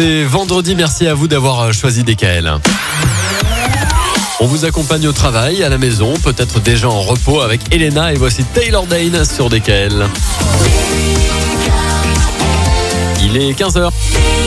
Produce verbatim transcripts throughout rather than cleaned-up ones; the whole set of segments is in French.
C'est vendredi, merci à vous d'avoir choisi D K L. On vous accompagne au travail, à la maison, peut-être déjà en repos avec Elena et voici Taylor Dayne sur D K L. Il est quinze heures.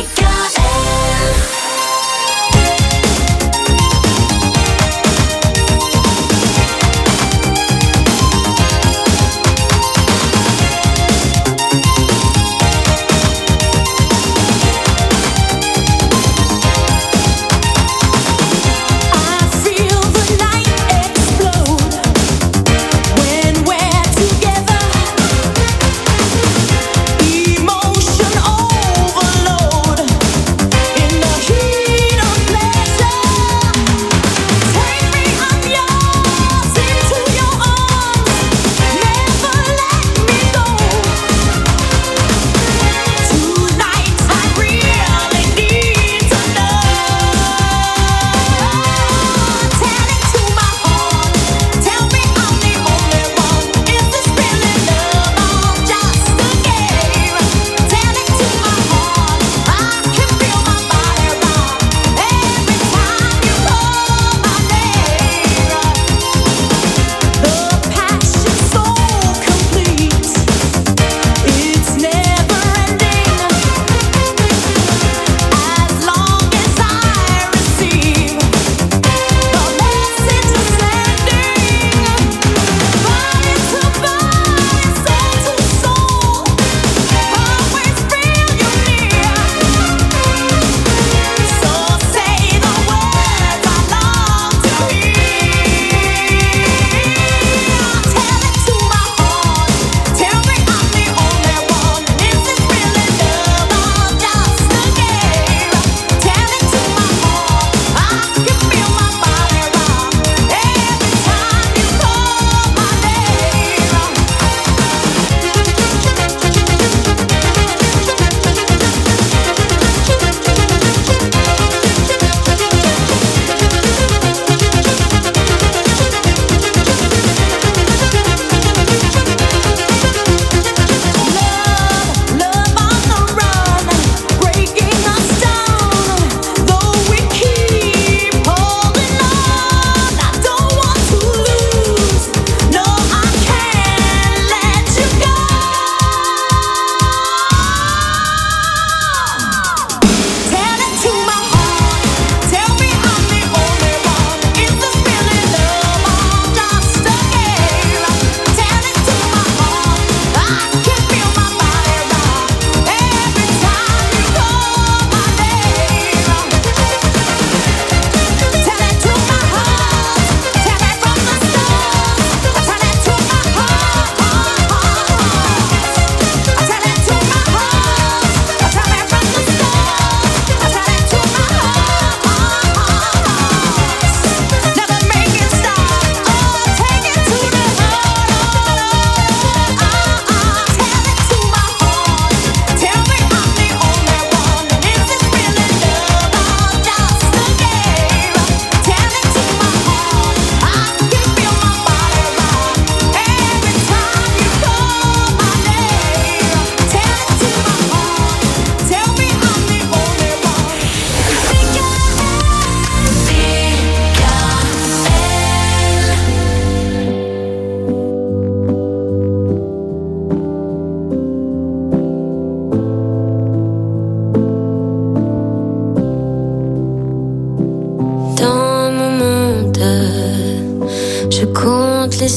les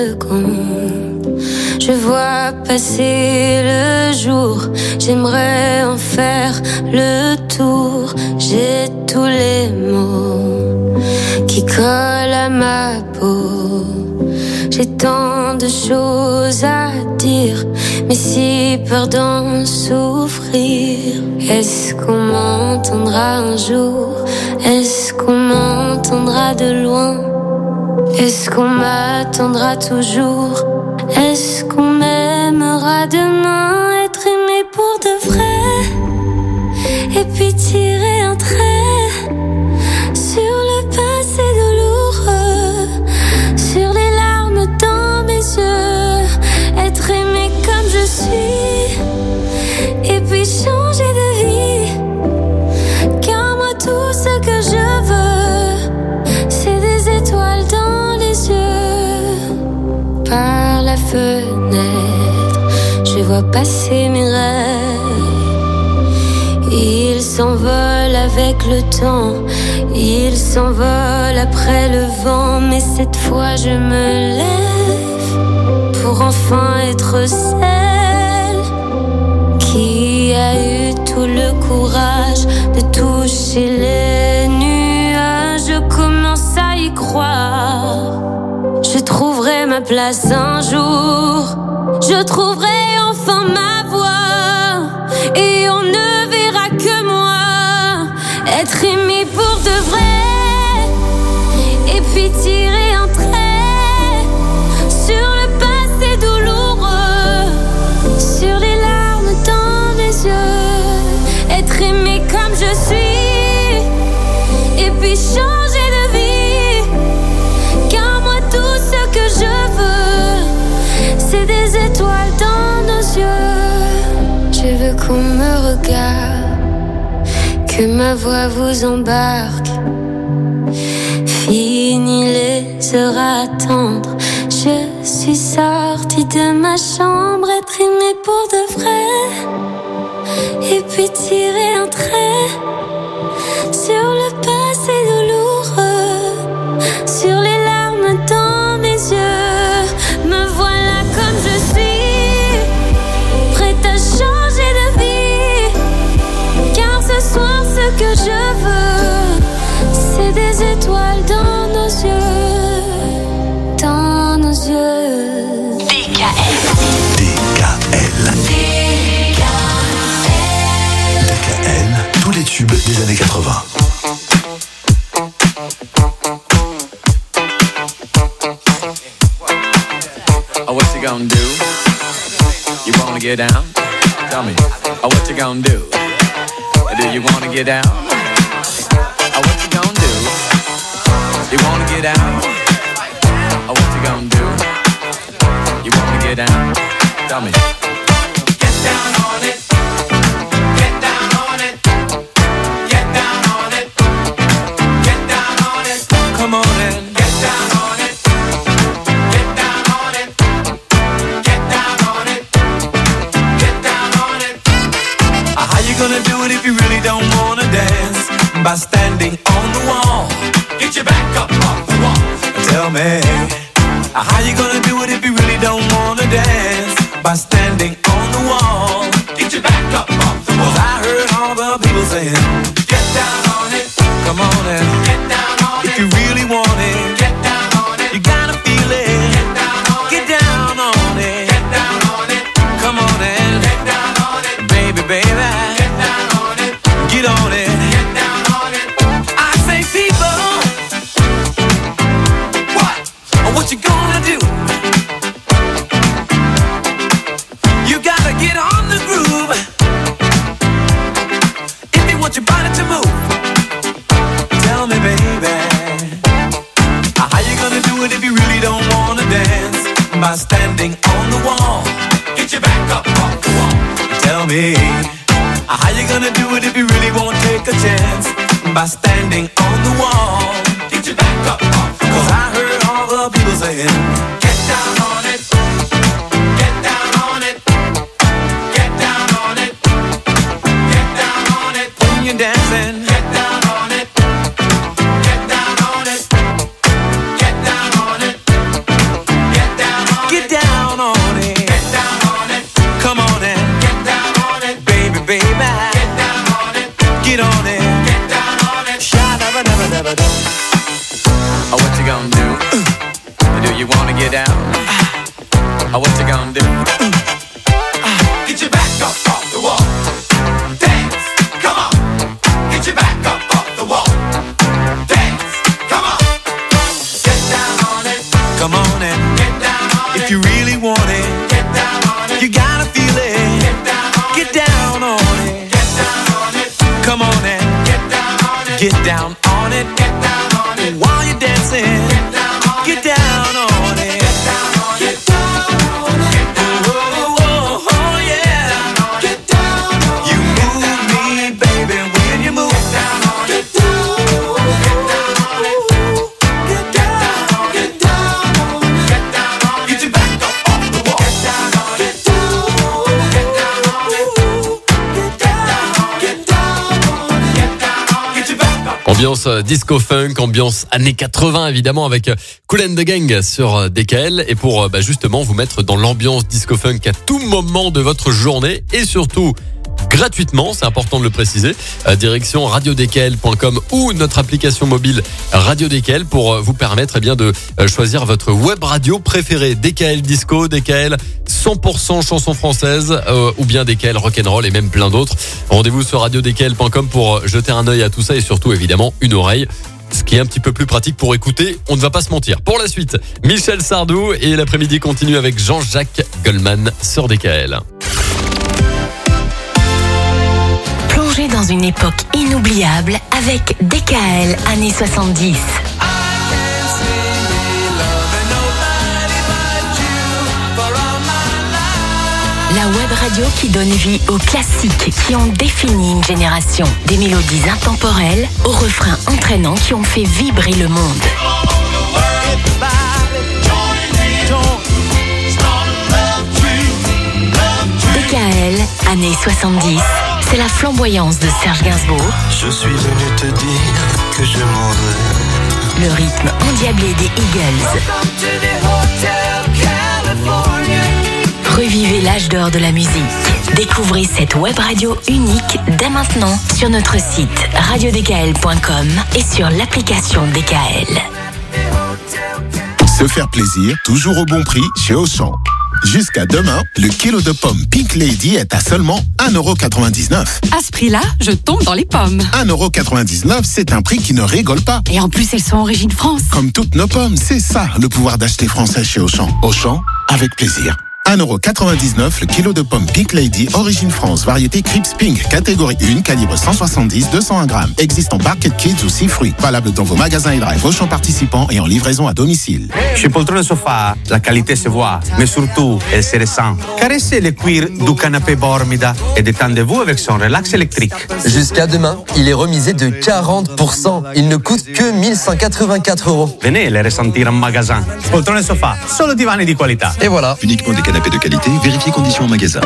secondes. Je vois passer le jour, j'aimerais en faire le tour. J'ai tous les mots qui collent à ma peau. J'ai tant de choses à dire, mais si peur d'en souffrir. Est-ce qu'on m'entendra un jour? Est-ce qu'on m'entendra de loin? Est-ce qu'on m'attendra toujours? Est-ce qu'on m'aimera demain? Être aimé pour de vrai, et puis tirer un trait sur le passé douloureux, sur les larmes dans mes yeux. Être aimé comme je suis, et puis changer de vie. fenêtre, je vois passer mes rêves. Ils s'envolent avec le temps, ils s'envolent après le vent. Mais cette fois je me lève pour enfin être celle qui a eu tout le courage de toucher les nuages. Je commence à y croire, je trouverai ma place un jour, je trouverai enfin ma voie, et on ne verra que moi être aimé pour de vrai, et puis tirer un trait sur le passé douloureux, sur les larmes dans les yeux, être aimé comme je suis, et puis changer de vie, car moi tout ce que je veux, c'est des étoiles dans nos yeux. Je veux qu'on me regarde, que ma voix vous embarque. Fini les heures à attendre, je suis sortie de ma chambre, être aimée pour de vrai, et puis tirer un trait sur le passé douloureux, sur les larmes dans mes yeux. Me voilà comme je suis, prête à changer de vie, car ce soir ce que je veux, c'est des étoiles dans nos yeux, dans nos yeux. D K L. D K L. D K L. D K L, tous les tubes des années quatre-vingts. Oh, what you gonna do? You wanna get down? Tell me. Oh, what you gonna do? Do you wanna get down? Oh, what you gonna do? You wanna get down? Oh, what you gonna do? You wanna get down? Tell me. Get down on it. Get down on it. Get down on it. Get down on it. Come on and get down on it. Get down on it. Get down on it. Get down on it. Uh, how you gonna do it if you really don't wanna dance? By standing on the wall. Get your back up off the wall. Tell me, uh, how you gonna do it if you really don't wanna dance? By standing on the wall. Get your back up off the wall. 'Cause I heard all the people saying, get down on it. Come on and get down on it. If you really want it, get down on it. You gotta feel it. Get down on it. Get down on it. Get down on it. Come on and get down on it. Baby, baby. Get down on it. Get on it. Get down on it. I say people, what? What you gonna do? You gotta get on the groove if you want your body to move. Tell me, baby, how you gonna do it if you really don't wanna dance? By standing on the wall. Get your back up off the wall. Tell me, how you gonna do it if you really won't take a chance? By standing on the wall. Get your back up off the wall. 'Cause I heard all the people saying, get down on it. Get down on it. Get down on it. Get down on it. When you're dancing, get down on it. Get down on it. Get down on it. Get down on it. Get down on it. Get down on it. Come on and get down on it. Baby, baby. Get down on it. Get on it. Get down on it. Sha-da-ba-da-ba-da-ba-da. Oh, what you gonna do? Uh. Do you wanna get down? Uh. Oh, what you gonna do? Uh. Get your back up off the wall. Dance, come on. Get your back up off the wall. Dance, come on. Get down on it. Come on and get down on it. If you really want it, get down on it. You gotta feel it. Get down on get it. Down on it. Get down on it. Come on and get down on it. Get down on it. Get down on it. While you're dancing, get down on it. Get down on it. Get down on it. Get down on it. Oh, oh, oh, oh yeah. Get down on it. You move me, baby, when you move. Get down on it. Get down on it. Get down on it. Get down on it. Get down on it. Get down on it. Get your back up off the Ambiance disco funk, ambiance années quatre-vingts évidemment avec Kool and the Gang sur D K L. Et pour bah, justement vous mettre dans l'ambiance disco funk à tout moment de votre journée et surtout gratuitement, c'est important de le préciser, euh, direction radio d k l point com ou notre application mobile Radio D K L pour euh, vous permettre eh bien, de euh, choisir votre web radio préférée, D K L Disco, D K L cent pour cent chansons françaises euh, ou bien D K L Rock'n'Roll et même plein d'autres. Rendez-vous sur radio d k l point com pour euh, jeter un œil à tout ça et surtout évidemment une oreille. Ce qui est un petit peu plus pratique pour écouter, on ne va pas se mentir. Pour la suite, Michel Sardou et l'après-midi continue avec Jean-Jacques Goldman sur D K L. Dans une époque inoubliable avec D K L années soixante-dix. La web radio qui donne vie aux classiques qui ont défini une génération. Des mélodies intemporelles aux refrains entraînants qui ont fait vibrer le monde. D K L années soixante-dix. C'est la flamboyance de Serge Gainsbourg. Je suis venu te dire que je m'en vais. Le rythme endiablé des Eagles. Revivez l'âge d'or de la musique. Découvrez cette web radio unique dès maintenant sur notre site radio d k l point com et sur l'application D K L. Se faire plaisir, toujours au bon prix chez Auchan. Jusqu'à demain, le kilo de pommes Pink Lady est à seulement un euro quatre-vingt-dix-neuf. À ce prix-là, je tombe dans les pommes. un euro quatre-vingt-dix-neuf, c'est un prix qui ne rigole pas. Et en plus, elles sont origine France. Comme toutes nos pommes, c'est ça le pouvoir d'acheter français chez Auchan. Auchan, avec plaisir. un euro quatre-vingt-dix-neuf le kilo de pommes Pink Lady, origine France, variété Crips Pink, catégorie un, calibre cent soixante-dix à deux cent un grammes. Existe en Barquet Kids ou six fruits. Valable dans vos magasins et drive Auchan participants et en livraison à domicile. Chez Poltrone Sofa, la qualité se voit, mais surtout, elle se ressent. Caressez le cuir du canapé Bormida et détendez-vous avec son relax électrique. Jusqu'à demain, il est remisé de quarante pour cent. Il ne coûte que mille cent quatre-vingt-quatre euros. Venez le ressentir en magasin. Poltrone Sofa, solo divani di qualità. Et voilà. Uniquement des canapés de qualité, vérifiez conditions en magasin.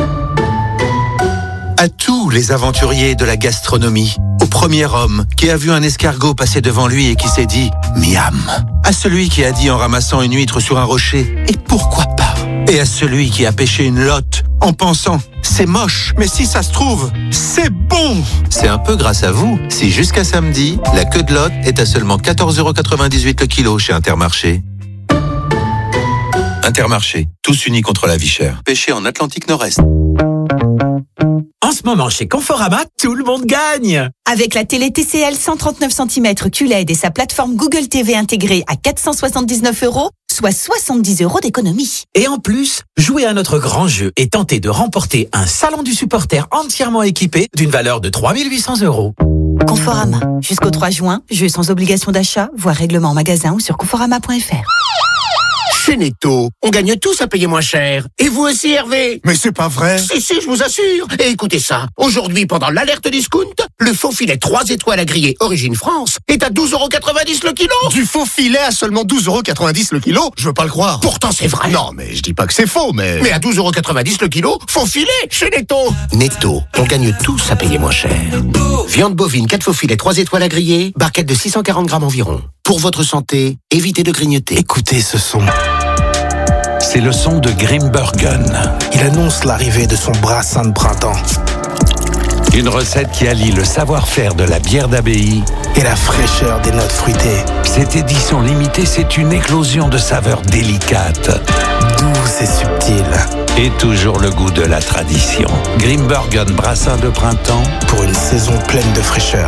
À tous les aventuriers de la gastronomie, au premier homme qui a vu un escargot passer devant lui et qui s'est dit « miam », à celui qui a dit en ramassant une huître sur un rocher « et pourquoi pas », et à celui qui a pêché une lotte en pensant « c'est moche, mais si ça se trouve, c'est bon ». C'est un peu grâce à vous si jusqu'à samedi, la queue de lotte est à seulement quatorze euros quatre-vingt-dix-huit le kilo chez Intermarché. Intermarché, tous unis contre la vie chère. Pêché en Atlantique Nord-Est. En ce moment, chez Conforama, tout le monde gagne. Avec la télé T C L cent trente-neuf centimètres Q L E D et sa plateforme Google T V intégrée à quatre cent soixante-dix-neuf euros, soit soixante-dix euros d'économie. Et en plus, jouez à notre grand jeu et tentez de remporter un salon du supporter entièrement équipé d'une valeur de trois mille huit cents euros. Conforama. Jusqu'au trois juin, jeu sans obligation d'achat, voire règlement en magasin ou sur conforama point f r. Chez Netto, on gagne tous à payer moins cher. Et vous aussi, Hervé? Mais c'est pas vrai. Si, si, je vous assure. Et écoutez ça. Aujourd'hui, pendant l'alerte discount, le faux filet trois étoiles à griller Origine France est à douze euros quatre-vingt-dix le kilo. Du faux filet à seulement douze euros quatre-vingt-dix le kilo? Je veux pas le croire. Pourtant, c'est vrai. Non, mais je dis pas que c'est faux, mais... Mais à douze euros quatre-vingt-dix le kilo, faux filet chez Netto. Netto, on gagne tous à payer moins cher. Viande bovine, quatre faux filets, trois étoiles à griller, barquette de six cent quarante grammes environ. Pour votre santé, évitez de grignoter. Écoutez ce son. C'est le son de Grimbergen. Il annonce l'arrivée de son brassin de printemps. Une recette qui allie le savoir-faire de la bière d'abbaye et la fraîcheur des notes fruitées. Cette édition limitée, c'est une éclosion de saveurs délicates, douces et subtiles. Et toujours le goût de la tradition. Grimbergen brassin de printemps pour une saison pleine de fraîcheur.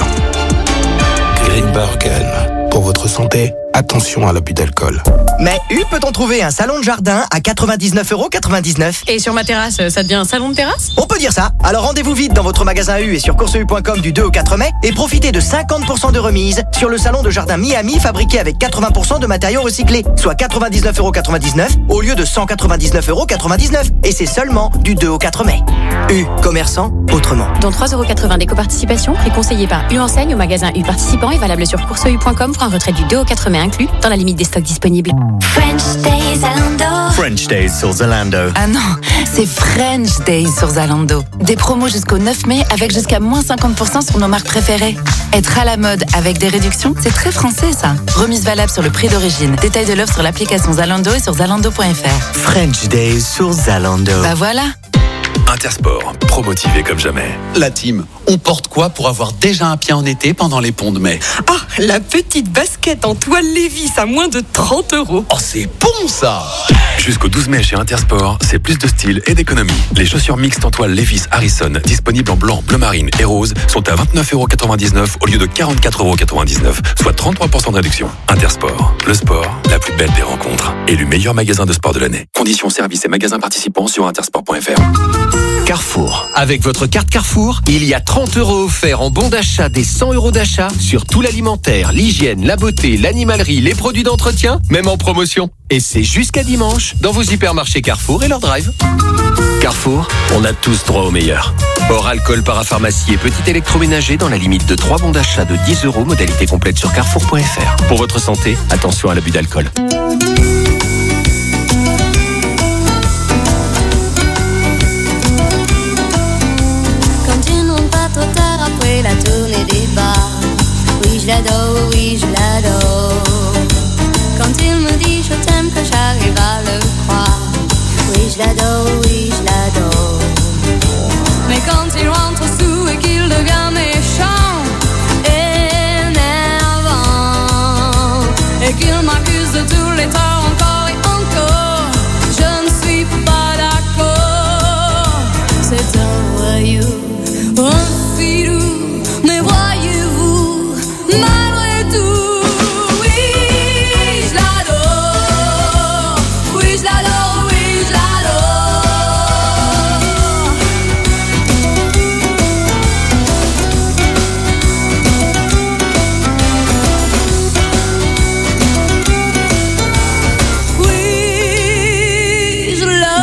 Grimbergen. Pour votre santé, attention à l'abus d'alcool. Mais où peut-on trouver un salon de jardin à quatre-vingt-dix-neuf euros quatre-vingt-dix-neuf? Et sur ma terrasse, ça devient un salon de terrasse? On peut dire ça. Alors rendez-vous vite dans votre magasin U et sur course u point com du deux au quatre mai et profitez de cinquante pour cent de remise sur le salon de jardin Miami fabriqué avec quatre-vingts pour cent de matériaux recyclés, soit quatre-vingt-dix-neuf euros quatre-vingt-dix-neuf au lieu de cent quatre-vingt-dix-neuf euros quatre-vingt-dix-neuf. Et c'est seulement du deux au quatre mai. U, commerçant autrement. Dans trois euros quatre-vingts d'éco-participation, prix conseillé par U Enseigne au magasin U participant et valable sur course u point com pour un retrait du deux au quatre mai inclus dans la limite des stocks disponibles. French days à l'Indo. French Days sur Zalando. Ah non, c'est French Days sur Zalando. Des promos jusqu'au neuf mai avec jusqu'à moins cinquante pour cent sur nos marques préférées. Être à la mode avec des réductions, c'est très français ça. Remise valable sur le prix d'origine. Détail de l'offre sur l'application Zalando et sur zalando point f r. French Days sur Zalando. Bah voilà. Intersport, promotivé comme jamais. La team, on porte quoi pour avoir déjà un pied en été pendant les ponts de mai? Ah, la petite basket en toile Levi's à moins de trente euros. Oh, c'est bon ça! Jusqu'au douze mai chez Intersport, c'est plus de style et d'économie. Les chaussures mixtes en toile Levi's Harrison, disponibles en blanc, bleu marine et rose, sont à vingt-neuf euros quatre-vingt-dix-neuf au lieu de quarante-quatre euros quatre-vingt-dix-neuf, soit trente-trois pour cent de réduction. Intersport, le sport, la plus belle des rencontres. Élu meilleur magasin de sport de l'année. Conditions, services et magasins participants sur intersport point f r. Carrefour. Avec votre carte Carrefour, il y a trente euros offerts en bon d'achat des cent euros d'achat sur tout l'alimentaire, l'hygiène, la beauté, l'animalerie, les produits d'entretien, même en promotion. Et c'est jusqu'à dimanche dans vos hypermarchés Carrefour et leur drive. Carrefour, on a tous droit au meilleur. Hors alcool, parapharmacie et petit électroménager dans la limite de trois bons d'achat de dix euros, modalité complète sur carrefour point f r. Pour votre santé, attention à l'abus d'alcool. Après la tournée des bars, oui je l'adore, oui je l'adore. Quand il me dit je t'aime que j'arrive à le croire, oui je l'adore, oui je l'adore. Mais quand il rentre sous et qu'il devient méchant, énervant, et qu'il m'accuse de tous les torts encore et encore, je ne suis pas d'accord. C'est un voyou. Oh, mais voyez-vous, malgré tout, oui, je l'adore, oui, je l'adore, oui, je l'adore. Oui, je l'adore.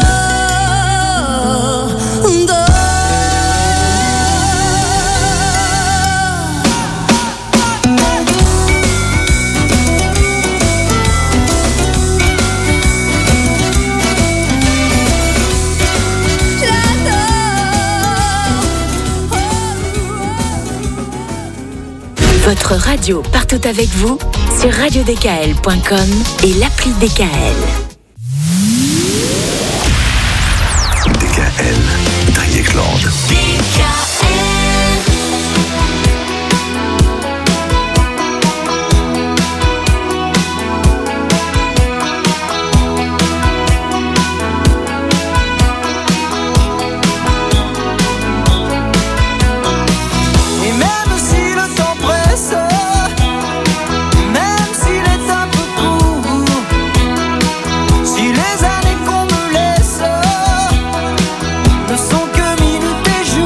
Votre radio partout avec vous sur radio d k l point com et l'appli D K L. D K L, Dreieckland. Si les années qu'on me laisse ne sont que minutes et jours.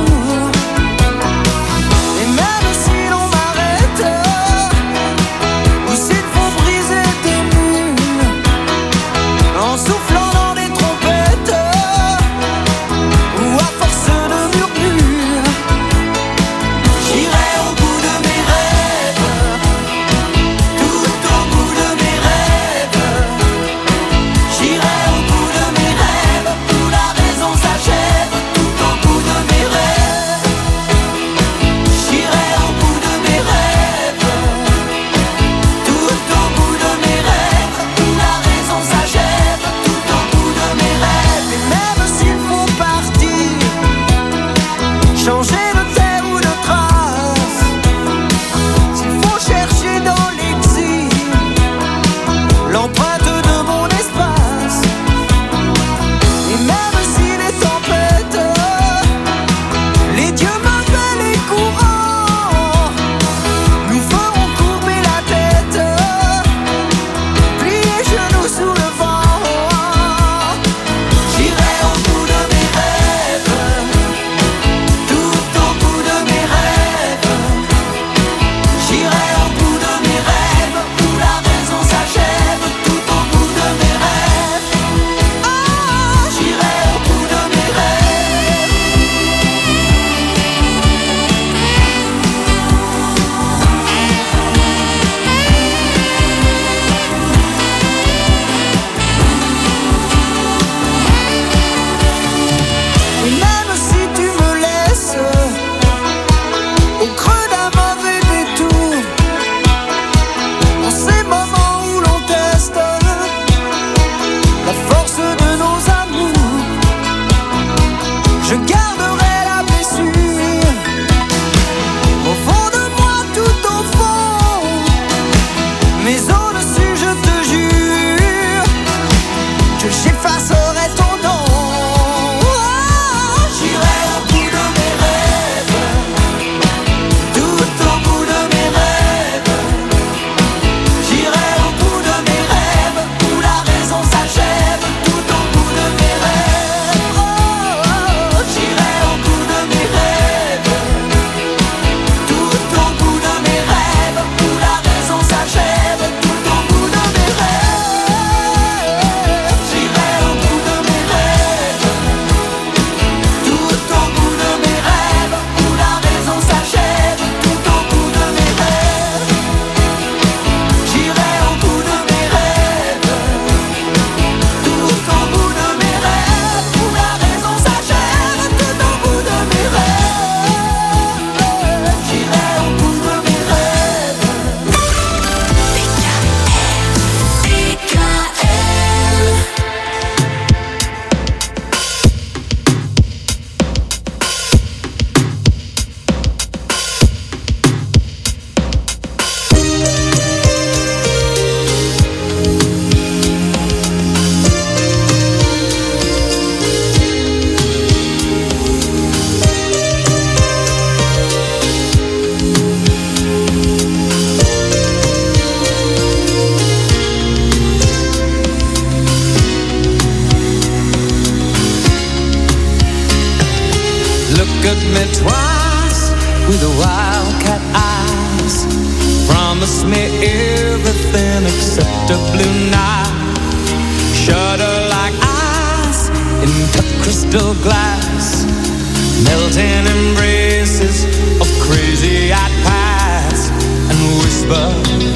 me twice with the wildcat eyes. Promise me everything except a blue night. Shudder like ice in cut crystal glass. Melting embraces of crazy-eyed past. And whisper,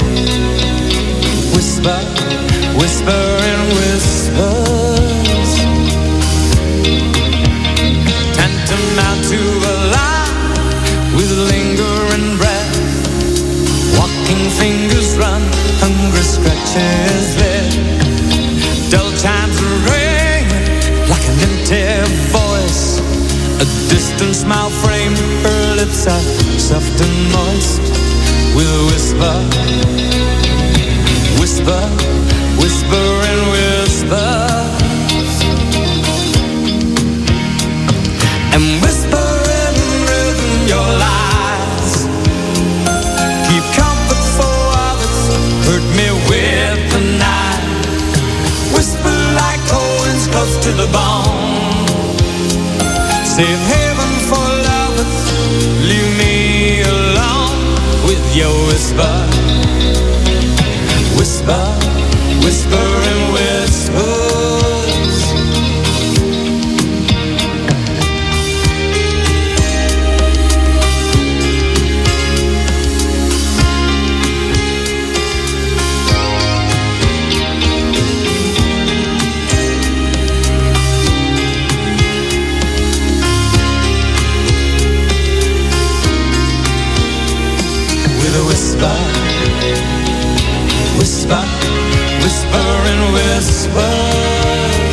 whisper, whisper and whispers. Tantamount to a lie with lingering breath. Walking fingers run, hungry scratches there. Dull chimes ring like an empty voice. A distant smile framed her lips are soft and moist. We'll whisper, whisper, whisper and whisper. And whisper in rhythm your lies. Keep comfort for others, hurt me with the night. Whisper like cold winds close to the bone. Save heaven for lovers, leave me alone with your whisper. Whisper, whisper and whispers. Whisper, whisper, whisper and whispers.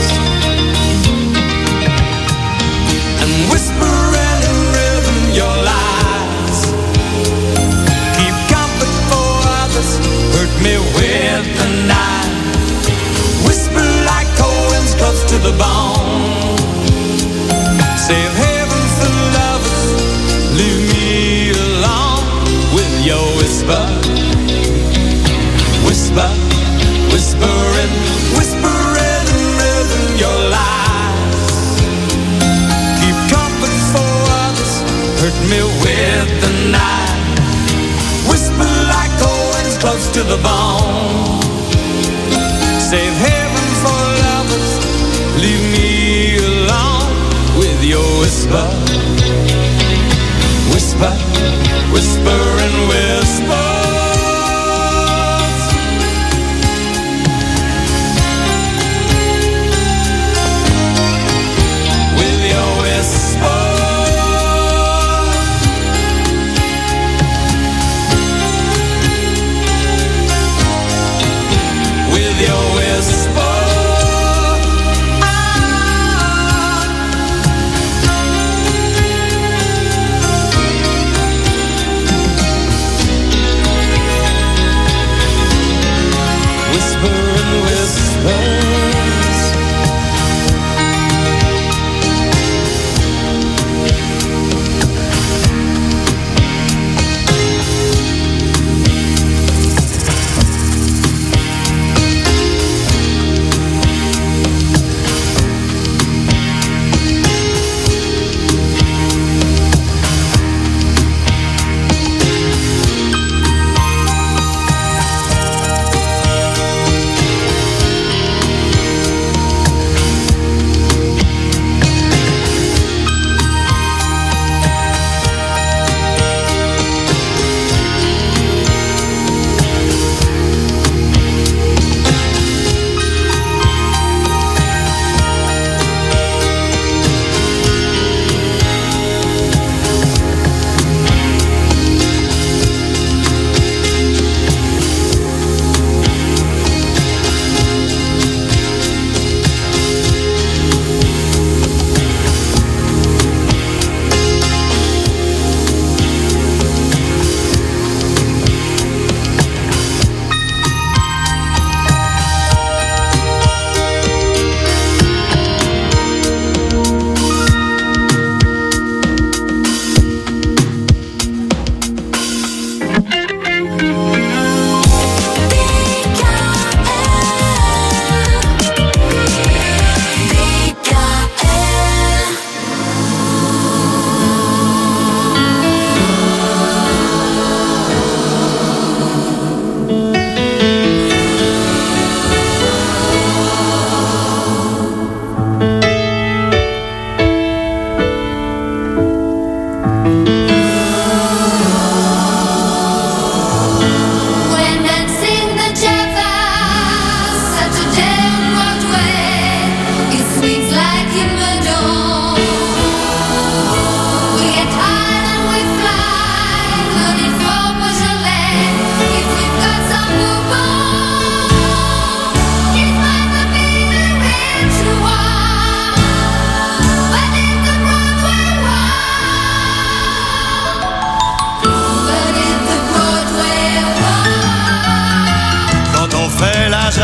And whisper in rhythm your lies. Keep comfort for others, hurt me with the night. Whisper like cold winds close to the bone. Save heaven for lovers, leave me alone with your whisper, whisper, whisper and whisper in rhythm your lies. Keep comfort for others, hurt me with the night. Whisper like cold winds close to the bone. Save heaven for lovers, leave me alone with your whisper, whisper, whisper and whisper. With your whisper. With your whisper.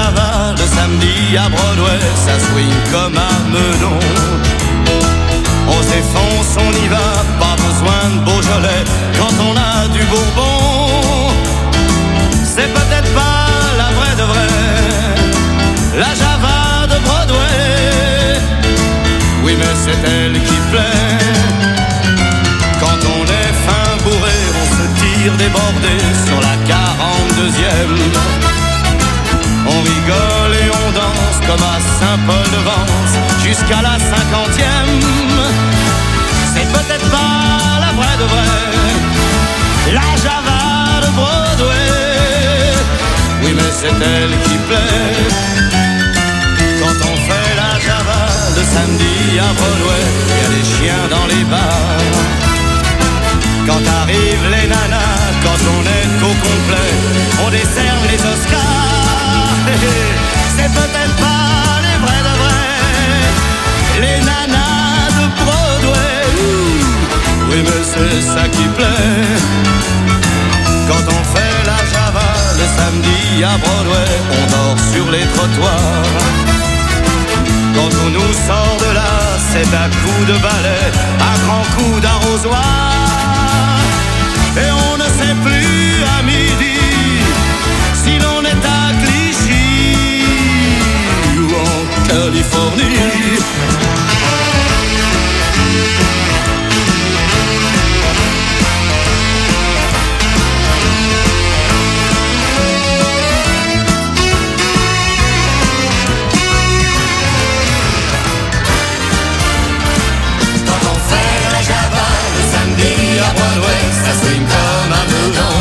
Java le samedi à Broadway, ça swing comme à Meudon. On s'effonce, on y va, pas besoin de Beaujolais quand on a du Bourbon. C'est peut-être pas la vraie de vraie, la Java de Broadway. Oui, mais c'est elle qui plaît. Quand on est fin bourré, on se tire débordé sur la quarante-deuxième. On rigole et on danse comme à Saint-Paul-de-Vence jusqu'à la cinquantième. C'est peut-être pas la vraie de vraie, la Java de Broadway. Oui, mais c'est elle qui plaît. Quand on fait la Java le samedi à Broadway, y a des chiens dans les bars. Quand arrivent les nanas, quand on est au complet, on décerne les Oscars. C'est peut-être pas les vrais de vrais, les nanas de Broadway. Oui, mais c'est ça qui plaît. Quand on fait la Java le samedi à Broadway, on dort sur les trottoirs. Quand on nous sort de là, c'est un coup de balai, un grand coup d'arrosoir. Et on ne sait plus à midi si l'on est à Clichy ou en Californie. Quand on fait la Java le samedi à Broadway, ça swing comme un boulon.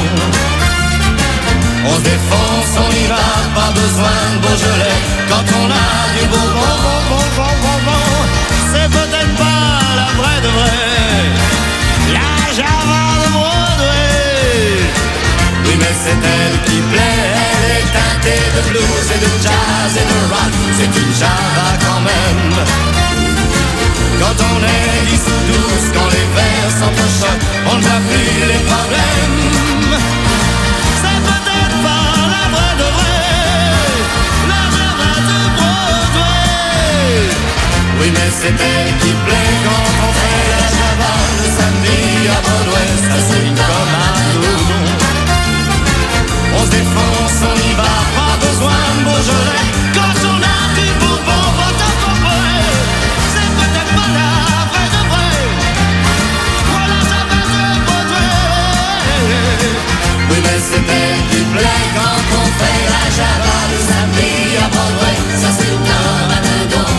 On se défonce, on y va, pas besoin de Beaujolais quand on a du Bourbon. Bon, bon, bon, bon, bon. C'est peut-être pas la vraie de vraie, la Java de Broadway. Oui, mais c'est elle qui plaît, elle est teintée de blues et de jazz et de rock. C'est une Java quand même. Quand on est dix ou douze, quand les verres s'entrechoquent, on ne voit plus les problèmes. C'est peut-être pas la vraie de vraie, la Java de Broadway. Oui, mais c'est elle qui plaît quand on fait la Java le samedi à Broadway. Ça swing comme un boulon. On se défonce, on y va, pas besoin de Beaujolais quand on a du Bourbon. C'est peut-être pas la vraie de vraie, voilà la Java de Broadway. Oui, mais c'est elle qui plaît quand on fait la Java le samedi à Broadway. Ça c'est comme un dedans.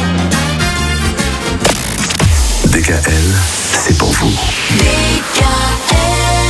D K L, c'est pour vous. D K L.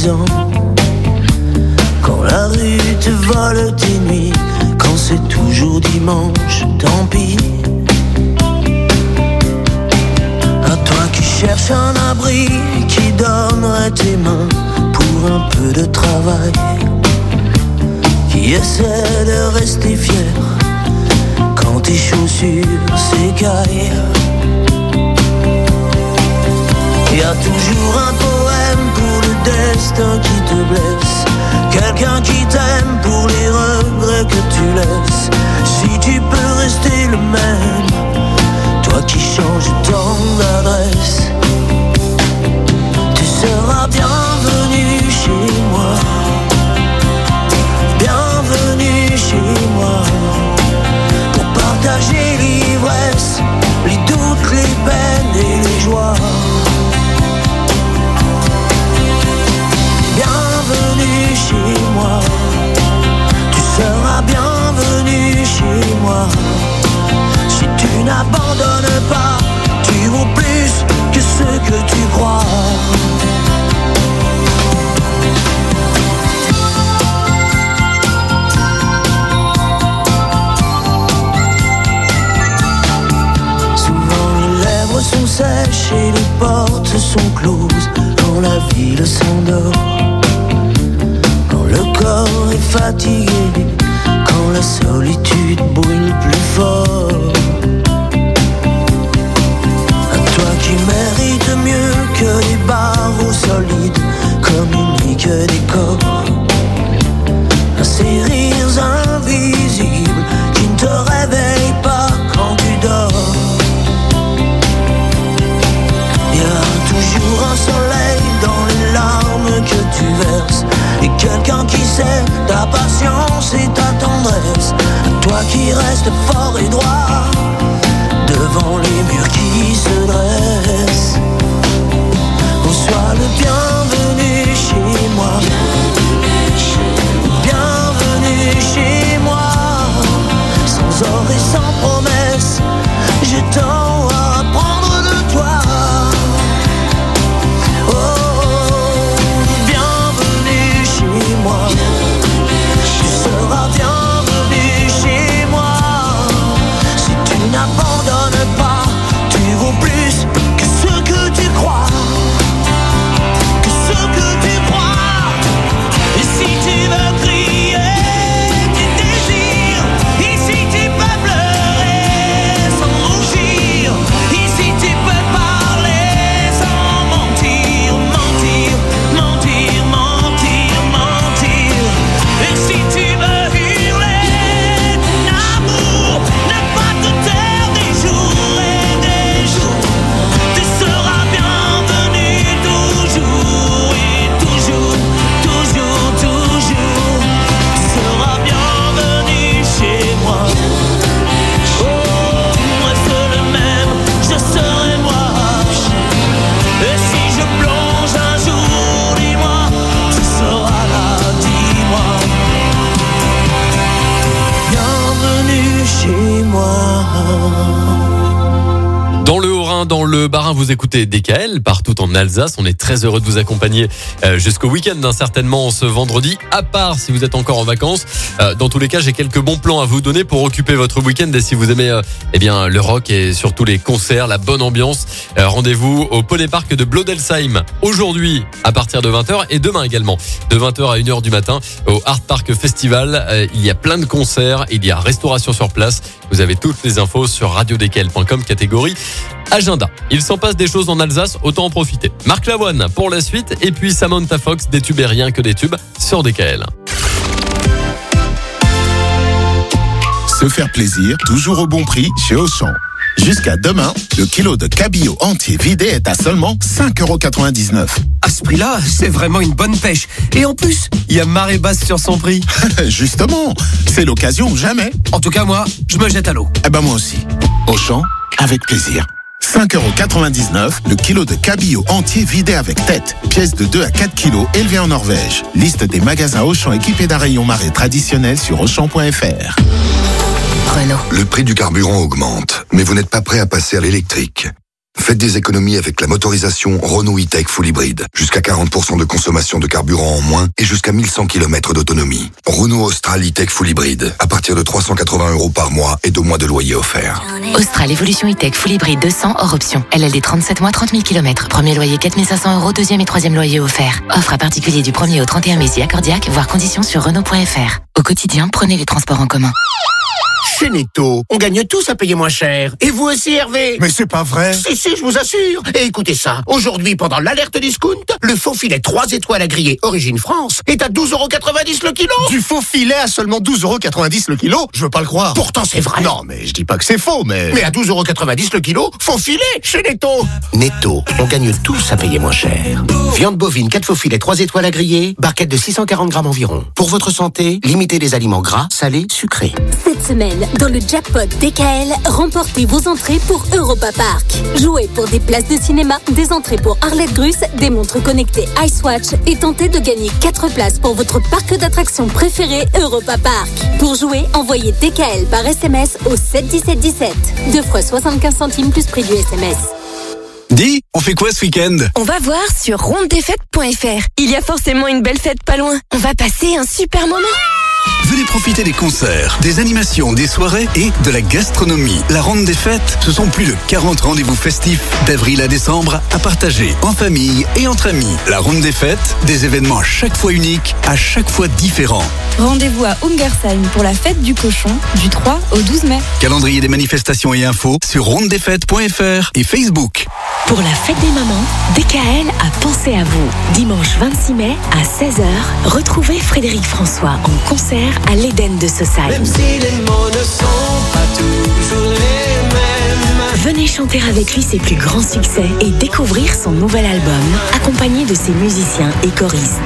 temps. Quand la rue te vole tes nuits, quand c'est toujours dimanche, tant pis. À toi qui cherches un abri, qui donnerait tes mains pour un peu de travail, qui essaie de rester fier quand tes chaussures s'écaillent. Y a toujours un poème pour le destin qui te blesse, quelqu'un qui t'aime pour les regrets que tu laisses. Si tu peux rester le même, toi qui changes tant d'adresse, tu seras bienvenu chez moi. Bienvenue chez moi, pour partager l'ivresse, les doutes, les peines et les joies. Bienvenue chez moi, tu seras bienvenu chez moi. Si tu n'abandonnes pas, tu vaux plus que ce que tu crois. Sont sèches et les portes sont closes quand la ville s'endort, quand le corps est fatigué, quand la solitude brûle plus fort. À toi qui mérites mieux que des barreaux solides, communique des corps, à ces rires invisibles qui ne te réveillent pas quand tu dors. Toujours un soleil dans les larmes que tu verses, et quelqu'un qui sait ta patience et ta tendresse. Toi qui restes fort et droit devant les murs qui se dressent. Oh, sois le bienvenu chez moi. Bienvenue chez moi. Sans or et sans promesse, j'ai tant à apprendre de toi. Tu seras bienvenu chez moi. Si tu n'abandonnes pas, tu vaux plus que ce que tu crois. Que ce que tu crois. Et si tu veux crier tes désirs, ici tu peux pleurer sans rougir. Ici tu peux parler sans mentir. Mentir, mentir, mentir, mentir. Et si tu veux hurler ton amour, ne pas te taire des jours et des jours, tu seras bienvenu toujours et toujours, toujours, toujours. Tu seras bienvenu chez moi. Oh, moi c'est le même, je serai moi. Et si je plonge un jour, dis-moi, tu seras là, dis-moi. Bienvenue chez moi. Dans le Haut-Rhin, dans le Bas-Rhin, vous écoutez D K L partout en Alsace. On est très heureux de vous accompagner euh, jusqu'au week-end, hein, certainement ce vendredi, à part si vous êtes encore en vacances. Euh, dans tous les cas, j'ai quelques bons plans à vous donner pour occuper votre week-end. Et si vous aimez euh, eh bien, le rock et surtout les concerts, la bonne ambiance, euh, rendez-vous au Polypark de Blodelsheim aujourd'hui à partir de vingt heures et demain également de vingt heures à une heure du matin au Art Park Festival. Euh, il y a plein de concerts, il y a restauration sur place. Vous avez toutes les infos sur radio d k l point com catégorie agenda. Il s'en passe des choses en Alsace, autant en profiter. Marc Lavoine pour la suite et puis Samantha Fox, des tubes et rien que des tubes sur D K L. Se faire plaisir, toujours au bon prix chez Auchan. Jusqu'à demain, le kilo de cabillaud entier vidé est à seulement cinq euros quatre-vingt-dix-neuf. À ce prix-là, c'est vraiment une bonne pêche. Et en plus, il y a marée basse sur son prix. Justement, c'est l'occasion ou jamais. En tout cas, moi, je me jette à l'eau. Eh ben moi aussi. Auchan, avec plaisir. cinq euros quatre-vingt-dix-neuf, le kilo de cabillaud entier vidé avec tête. Pièce de deux à quatre kilos élevée en Norvège. Liste des magasins Auchan équipés d'un rayon marée traditionnel sur auchan point f r. Renault. Le prix du carburant augmente, mais vous n'êtes pas prêt à passer à l'électrique. Faites des économies avec la motorisation Renault E-Tech Full Hybrid. Jusqu'à quarante pour cent de consommation de carburant en moins et jusqu'à mille cent kilomètres d'autonomie. Renault Austral E-Tech Full Hybrid. À partir de trois cent quatre-vingts euros par mois et deux mois de loyer offert. Austral Evolution E-Tech Full Hybrid deux cents hors option. L L D trente-sept mois, trente mille kilomètres. Premier loyer quatre mille cinq cents euros, deuxième et troisième loyer offert. Offre à particulier du premier au trente et un mai si accordiaque, voire conditions sur Renault point F R. Au quotidien, prenez les transports en commun. Chez Netto, on gagne tous à payer moins cher. Et vous aussi, Hervé? Mais c'est pas vrai. Si, si, je vous assure. Et écoutez ça. Aujourd'hui, pendant l'alerte discount, le faux filet trois étoiles à griller Origine France est à douze euros quatre-vingt-dix le kilo. Du faux filet à seulement douze euros quatre-vingt-dix le kilo? Je veux pas le croire. Pourtant, c'est vrai. Non, mais je dis pas que c'est faux, mais... Mais à douze euros quatre-vingt-dix le kilo, faux filet chez Netto. Netto, on gagne tous à payer moins cher. Viande bovine, quatre faux filets, trois étoiles à griller, barquette de six cent quarante grammes environ. Pour votre santé, limitez les aliments gras, salés, sucrés. Cette semaine, dans le jackpot D K L, remportez vos entrées pour Europa Park. Jouez pour des places de cinéma, des entrées pour Arlette Gruss, des montres connectées Icewatch et tentez de gagner quatre places pour votre parc d'attractions préféré Europa Park. Pour jouer, envoyez D K L par S M S au sept dix-sept dix-sept. Deux fois soixante-quinze centimes plus prix du S M S. Dis, on fait quoi ce week-end? On va voir sur ronde des fêtes point F R. Il y a forcément une belle fête pas loin. On va passer un super moment. Venez profiter des concerts, des animations, des soirées et de la gastronomie. La Ronde des Fêtes, ce sont plus de quarante rendez-vous festifs d'avril à décembre à partager en famille et entre amis. La Ronde des Fêtes, des événements à chaque fois uniques, à chaque fois différents. Rendez-vous à Ungersheim pour la fête du cochon du trois au douze mai. Calendrier des manifestations et infos sur ronde des fêtes point F R et Facebook. Pour la fête des mamans, D K L a pensé à vous. Dimanche vingt-six mai à seize heures, retrouvez Frédéric François en concert à l'Éden de Saussaye. Même si les mots ne sont pas toujours les mêmes. Venez chanter avec lui ses plus grands succès et découvrir son nouvel album, accompagné de ses musiciens et choristes.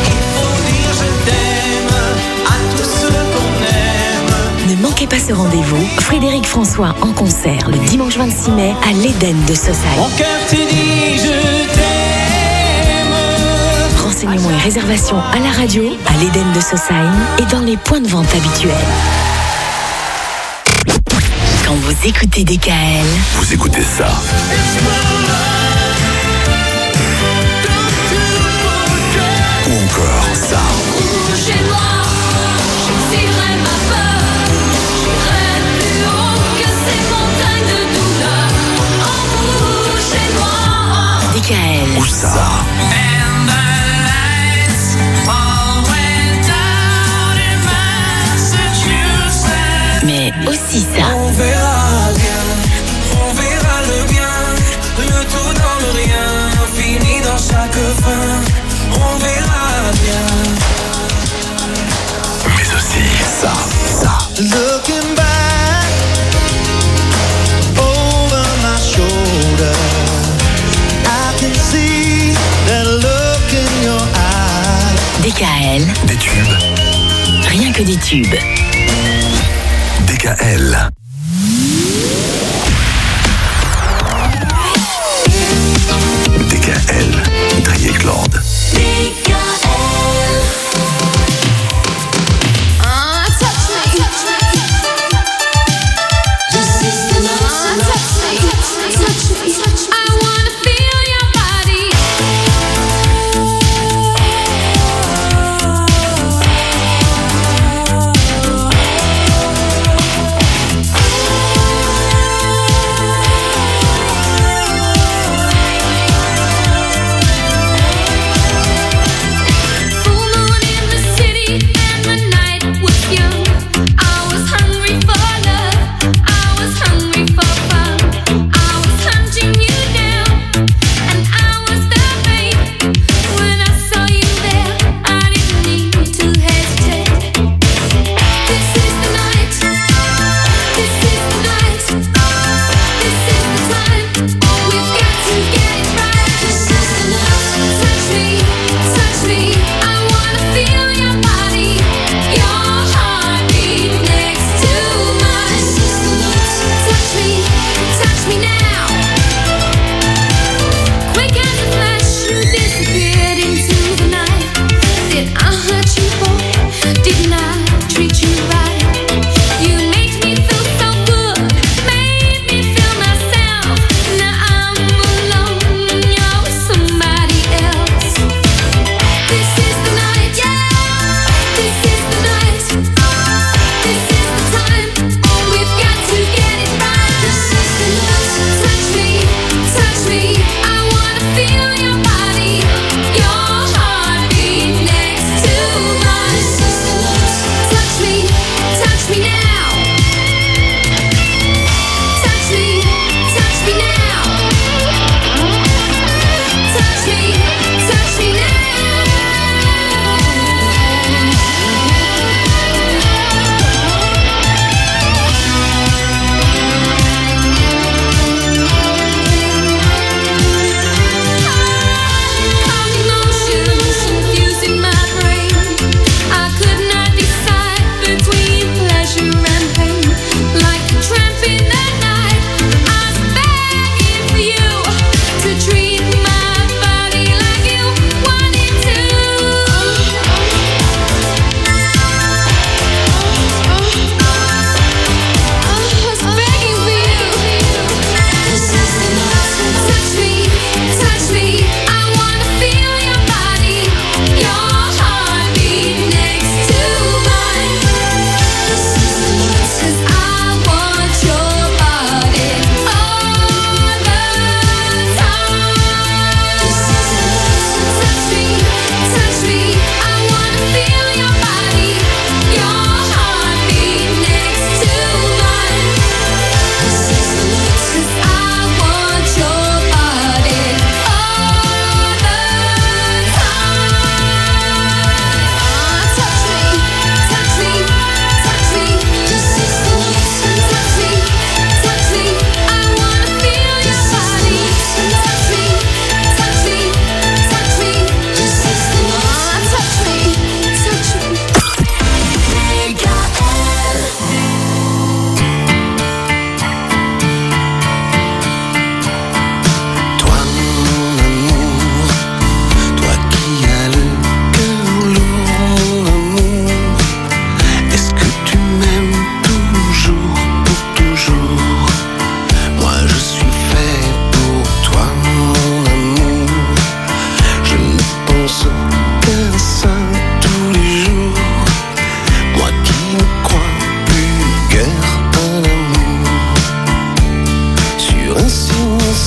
Ne manquez pas ce rendez-vous. Frédéric François en concert le dimanche vingt-six mai à l'Éden de Saussaye. Mon cœur te dit je t'aime. Renseignements et réservations à la radio, à l'Éden de Saussaye et dans les points de vente habituels. Quand vous écoutez D K L, vous écoutez ça. Ou encore ça. Chez moi, j'exilerai ma peur. J'irai plus haut que ces montagnes de douleur. En vous, chez moi. D K L. Ou ça. And the lights all went down in Massachusetts. Mais aussi ça. On verra bien, on verra le bien, le tout dans le rien, fini dans chaque fin. On verra bien. Mais aussi ça, ça. Looking back over my shoulder, I can see that look in your eyes. D K L. Des tubes. Rien que des tubes. D K L. D K L. Dreieckland.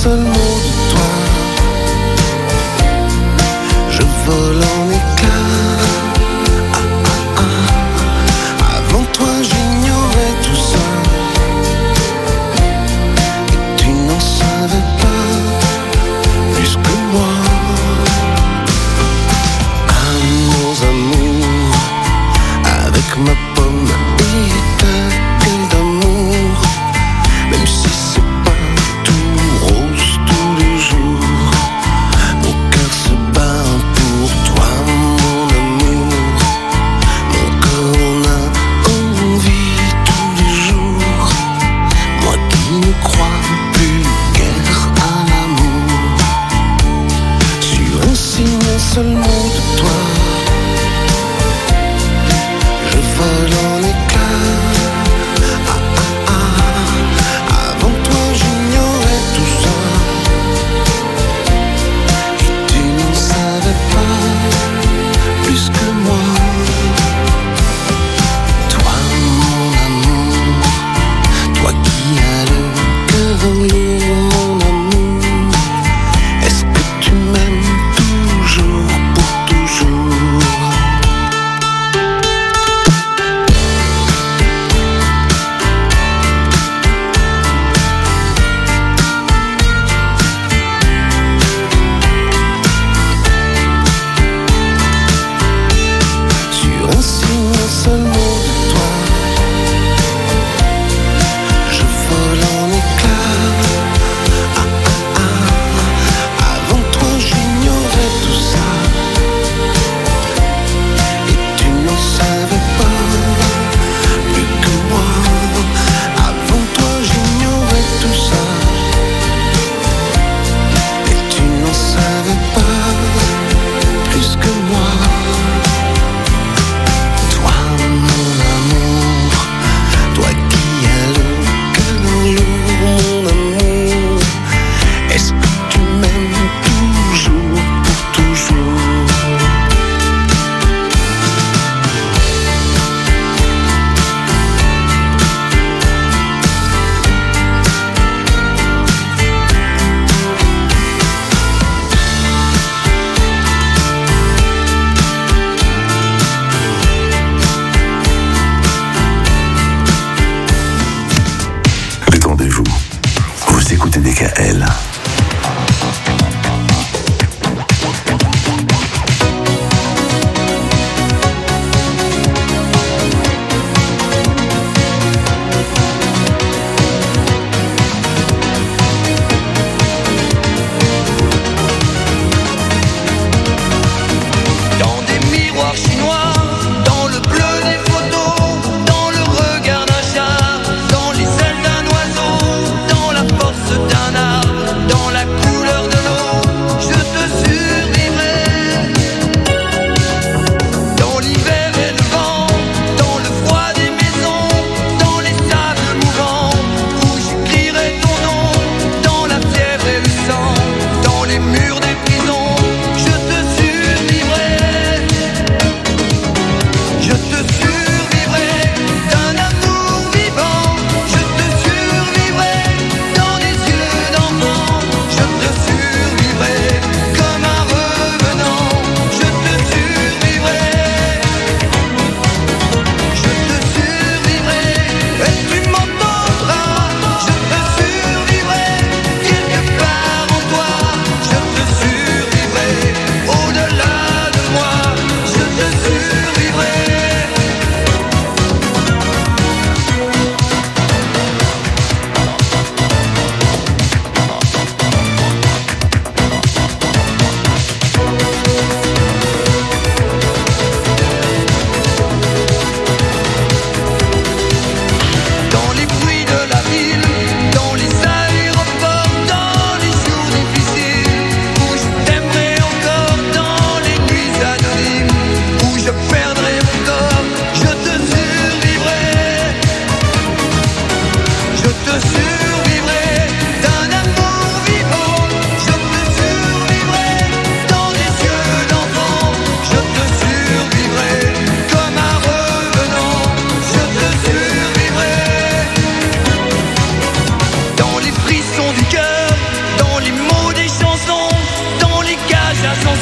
seul mot de toi. Je vole en éclats. Ah, ah, ah. Avant toi j'ignorais tout ça. Et tu n'en savais pas plus que moi. Amours, amours, avec ma pomme et ta gueule d'amour. Même si c'est pas tout rose tous les jours, mon cœur se bat pour toi, mon amour. Mon corps en a envie tous les jours. Moi qui ne crois plus guère à l'amour. Sur un signe, un seul mot de toi, je vole en éclats. Ah, ah, ah. Avant toi j'ignorais tout ça. Et tu n'en savais pas plus que moi. Toi mon amour, toi qui as le cœur lourd, mon amour. Est-ce que tu m'aimes toujours pour toujours? Sur un signe, un seul mot de toi, je vole en éclats. Ah, ah, ah. Avant toi j'ignorais tout ça. Et tu n'en savais pas plus que moi. Avant toi j'ignorais tout ça. Et tu n'en savais pas plus que moi. Toi mon amour, toi qui as le cœur lourd, mon amour. Est-ce que tu m'aimes toujours pour toujours? Détendez-vous. Vous écoutez D K L. Dans des miroirs chinois, dans le bleu des photos, dans le regard d'un chat, dans les ailes d'un oiseau, dans la force d'un arbre,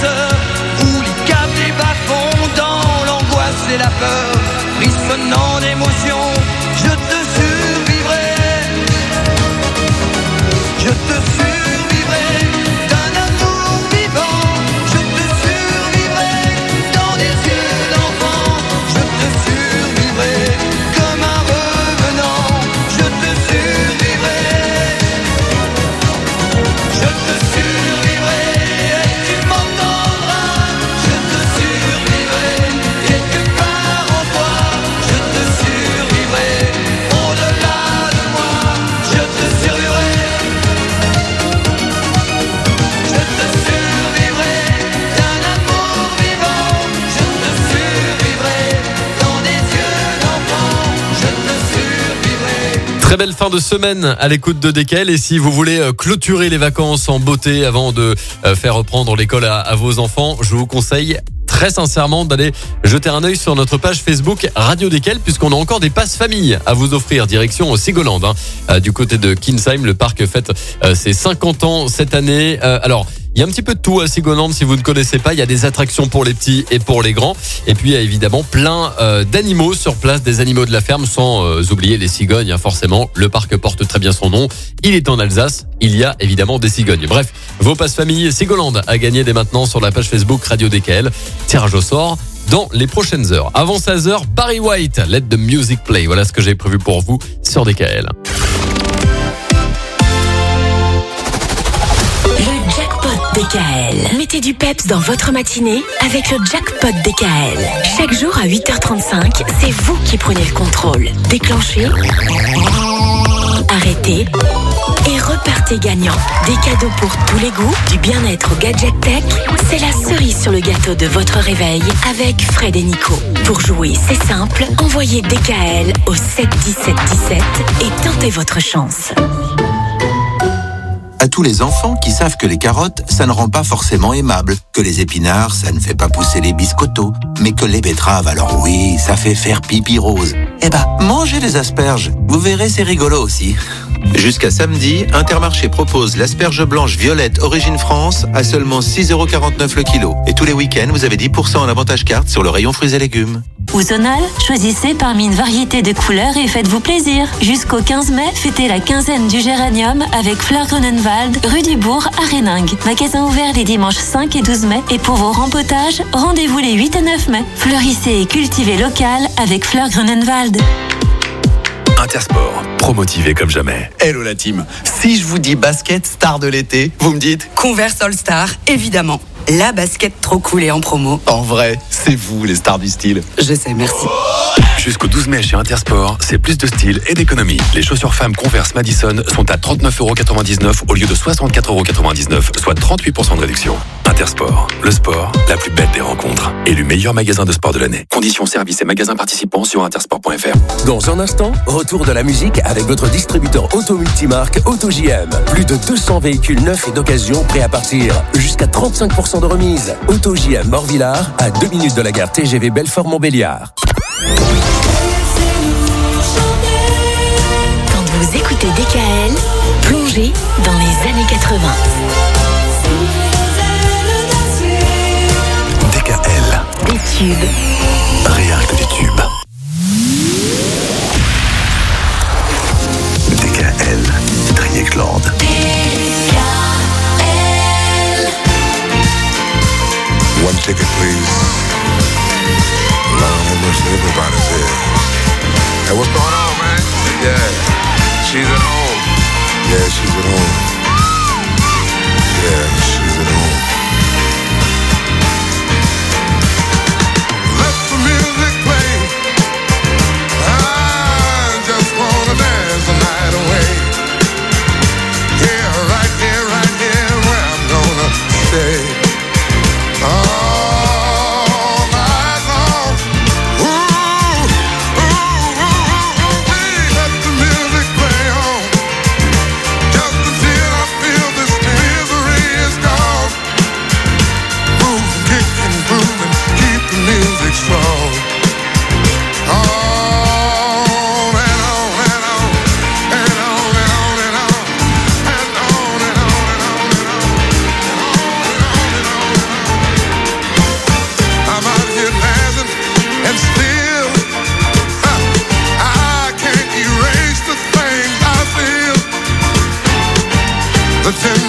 l'ascenseur, ou les caves des bas-fonds, dans l'angoisse et la peur, frissonnant d'émotion, je te survivrai, je te survivrai d'un amour vivant, je te survivrai dans des yeux d'enfant, je te survivrai comme un revenant, je te survivrai, je te survivrai et tu m'entendras, je te survivrai quelque part en toi, je te survivrai au-delà de moi, je te survivrai, je te survivrai d'un amour vivant, je te survivrai dans des yeux d'enfant, je te survivrai. Très belle fin de semaine à l'écoute de D K L. Et si vous voulez euh, clôturer les vacances en beauté avant de euh, faire reprendre l'école à, à vos enfants, je vous conseille très sincèrement d'aller jeter un œil sur notre page Facebook Radio D K L, puisqu'on a encore des passes famille à vous offrir direction Sigoland, hein, euh, du côté de Kinsheim. Le parc fête euh, ses cinquante ans cette année. Euh, alors, il y a un petit peu de tout à Sigoland si vous ne connaissez pas. Il y a des attractions pour les petits et pour les grands. Et puis il y a évidemment plein euh, d'animaux sur place, des animaux de la ferme, sans euh, oublier les cigognes, hein, forcément. Le parc porte très bien son nom. Il est en Alsace. Il y a évidemment des cigognes. Bref, vos passes famille Sigoland à gagner dès maintenant sur la page Facebook Radio D K L. Tirage au sort dans les prochaines heures. Avant seize heures, Barry White, Let the Music Play. Voilà ce que j'ai prévu pour vous sur D K L. D K L. Mettez du peps dans votre matinée avec le jackpot D K L. Chaque jour à huit heures trente-cinq, c'est vous qui prenez le contrôle. Déclenchez, arrêtez et repartez gagnant. Des cadeaux pour tous les goûts, du bien-être au gadget tech. C'est la cerise sur le gâteau de votre réveil avec Fred et Nico. Pour jouer, c'est simple. Envoyez D K L au sept dix-sept dix-sept et tentez votre chance. À tous les enfants qui savent que les carottes, ça ne rend pas forcément aimable, que les épinards, ça ne fait pas pousser les biscottos, mais que les betteraves, alors oui, ça fait faire pipi rose. Eh ben, mangez les asperges, vous verrez, c'est rigolo aussi. Jusqu'à samedi, Intermarché propose l'asperge blanche violette Origine France à seulement six euros quarante-neuf le kilo. Et tous les week-ends, vous avez dix pour cent en avantage carte sur le rayon fruits et légumes. Ozonal, choisissez parmi une variété de couleurs et faites-vous plaisir. Jusqu'au quinze mai, fêtez la quinzaine du géranium avec Fleur Grunenwald, rue du Bourg à Réningue. Magasin ouvert les dimanches cinq et douze mai. Et pour vos rempotages, rendez-vous les huit et neuf mai. Fleurissez et cultivez local avec Fleur Grunenwald. Intersport, promotivé comme jamais. Hello la team. Si je vous dis basket star de l'été, vous me dites Converse All Star, évidemment. La basket trop cool et en promo. En vrai, c'est vous les stars du style. Je sais, merci. Jusqu'au douze mai chez Intersport, c'est plus de style et d'économie. Les chaussures femmes Converse Madison sont à trente-neuf euros quatre-vingt-dix-neuf au lieu de soixante-quatre euros quatre-vingt-dix-neuf, soit trente-huit pour cent de réduction. Intersport, le sport, la plus belle des rencontres. Élu meilleur magasin de sport de l'année. Conditions, services et magasins participants sur intersport point f r. Dans un instant, retour de la musique avec votre distributeur auto multimarque AutoJM. Plus de deux cents véhicules neufs et d'occasion prêts à partir. Jusqu'à trente-cinq pour cent de remise. AutoJM Morvillard, à deux minutes de la gare T G V Belfort-Montbéliard. Quand vous écoutez D K L, plongez dans les années quatre-vingts. D K L. Des tubes. Rien que des tubes. D K L. Triekland. One ticket, please. Lord have mercy, everybody's here. Hey, what's going on, man? Yeah, she's at home. Yeah, she's at home. Yeah, she's at home. Let the music play. I just wanna dance the night away. Yeah, right here, right here, where I'm gonna stay. All night long. Ooh, ooh, ooh, ooh, ooh, let the music play on. Just until the tin